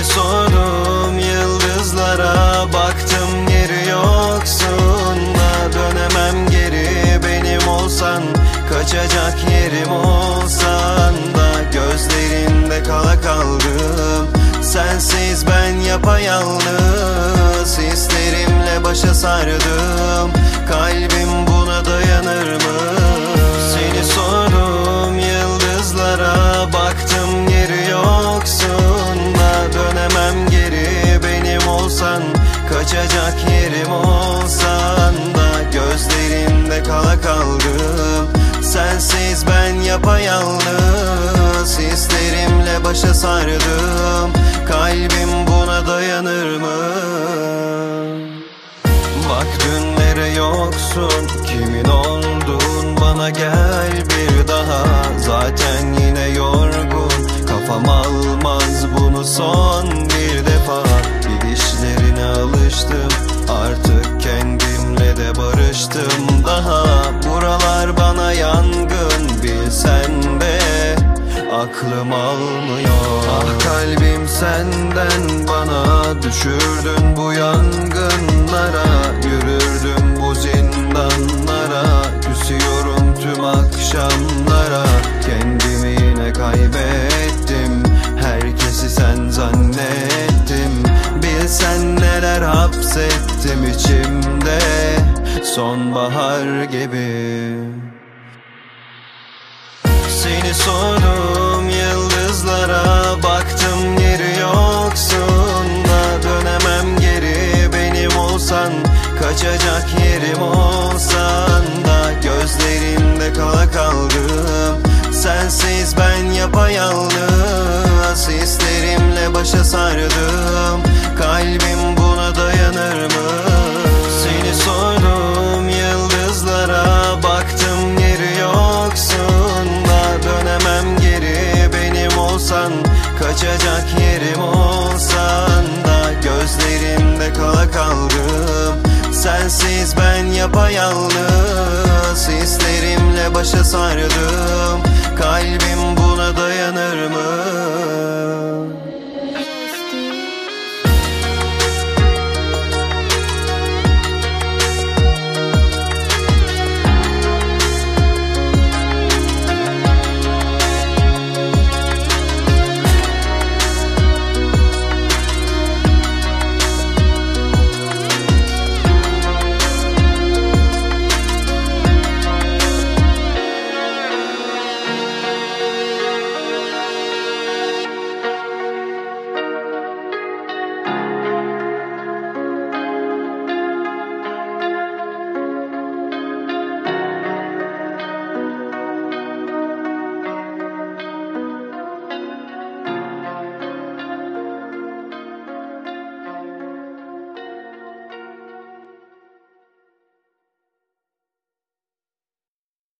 Seni sordum yıldızlara, baktım yeri yoksun da dönemem geri. Benim olsan, kaçacak yerim olsan da gözlerinde kala kaldım. Sensiz ben yapayalnız, hislerimle başa sardım. Kalbim buna dayanır mı? Seni sordum yıldızlara, baktım yeri yoksun da dönemem geri. Benim olsan, kaçacak yerim olsan da gözlerinde kala kaldım. Sensiz ben yapayalnız, hislerimle başa sardım. Kalbim buna dayanır mı? Bak dünlere yoksun, kimin oldun bana gel bir daha. Zaten yine yorgun, kafam almaz bunu son bir defa. Gidişlerine alıştım, artık kendimle de barıştım daha. Buralar bana yangın, bilsen de aklım almıyor. Ah kalbim senden bana, düşürdün bu yangınlara. Yürürdüm bu zindanlara, küsüyorum tüm akşamlara. Kendimi yine kaybettim, herkesi sen zannettim. Bilsen neler hapsettim içimde, sonbahar gibi. Seni sordum yıldızlara, baktım yeri yoksun da dönemem geri. Benim olsan, kaçacak yerim olsan da gözlerinde kala kaldım. Sensiz ben yapayalnız, hislerimle başa sardım. Kalbim buna dayanır mı? Seni sordum yıldızlara, baktım yeri yoksun da dönemem geri. Benim olsan, kaçacak yerim olsan da gözlerinde kala kaldım. Sensiz ben yapayalnız, hislerimle başa sardım. Kalbim buna dayanır mı?